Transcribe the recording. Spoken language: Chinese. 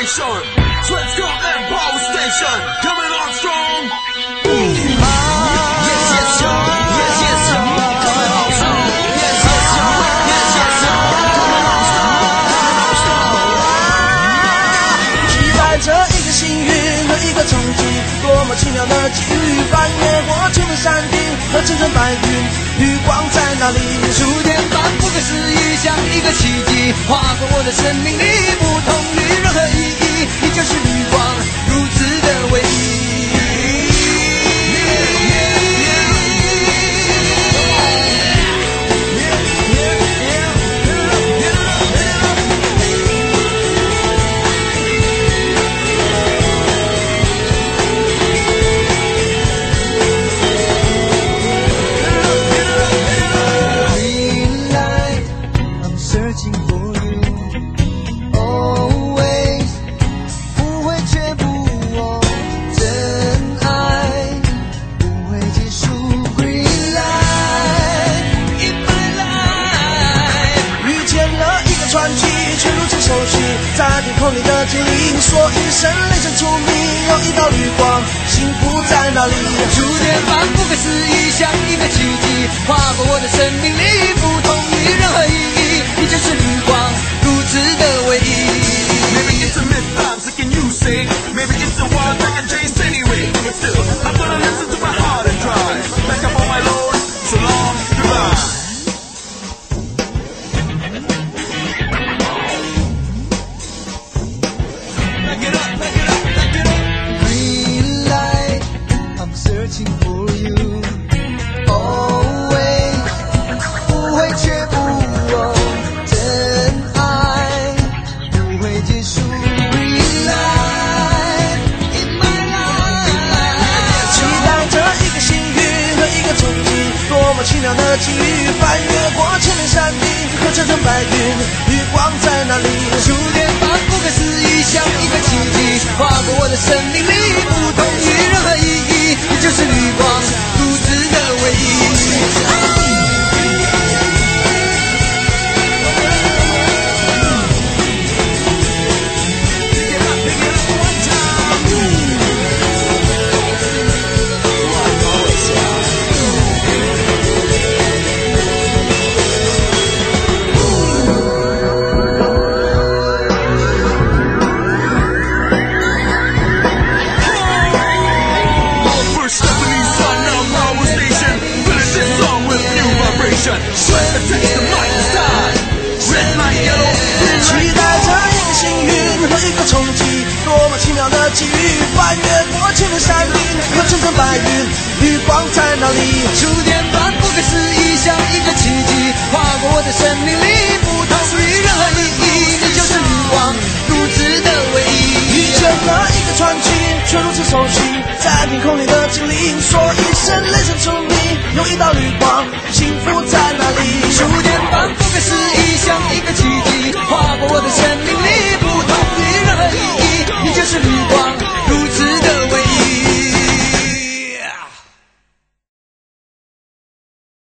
nation. Let's go and power station. Coming on strong. Yes, yes, y'all. Yes, yes, y'all. Coming on strong. Yes, yes, y'all. Yes, yes, y'all. Coming on strong. 期待着一个幸运和一个冲击，多么奇妙的际遇，翻越过千面山顶和层层白云，绿光在哪里？ 触电般不可思议，像一个奇迹，划过我的生命里，不同于任何意义，你就是绿光，如此的唯一。 在天空里的精灵，说一声雷声出名，有一道绿光，幸福在哪里？ 触电般不可思议，像一个奇迹，划过我的生命里，不同于任何意义，你就是绿光，如此的唯一。 Maybe it's a myth I'm sick and you say, maybe it's a wild I can chase anyway, but still I'm gonna listen to my heart and drive. Back up on my load, so long, goodbye. Searching for you, always 不会却不忘真爱，不会结束。Relight in my life， 期待着一个幸运和一个冲击，多么奇妙的际遇，翻越过千面山顶和层层白云，绿光在哪里？ 触电般不可思议，像一个奇迹，划过我的生命里，不同于任何意义。你就是绿光，如此的唯一。 期待着一个幸运和一个冲击，多么奇妙的际遇，翻越过千面山顶和层层白云，绿光在哪里？ 触电般不可思议，像一个奇迹，划过我的生命里，不同于任何意义，你就是绿光，如此的唯一。 遇见了一个传奇，却如此熟悉，在天空里的精灵，说一声雷声出名，有一道绿光，幸福在哪里？ 触电般不可思议，像一个奇迹。